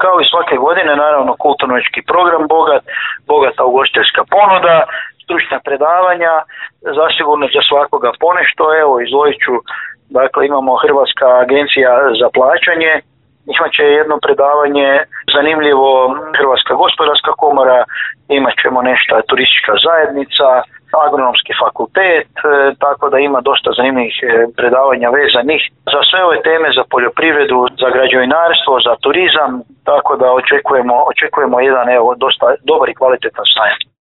kao i svake godine, naravno kulturno-umjetnički program bogata ugostiteljska ponuda, stručna predavanja, zasigurno za svakoga ponešto. Evo, izdvojit ću, dakle imamo Hrvatska agencija za plaćanje, imat će jedno predavanje, zanimljivo Hrvatska gospodarska komora, imat ćemo nešto turistička zajednica, agronomski fakultet, tako da ima dosta zanimljivih predavanja vezanih za sve ove teme, za poljoprivredu, za građevinarstvo, za turizam, tako da očekujemo jedan dosta dobar i kvalitetan sajam.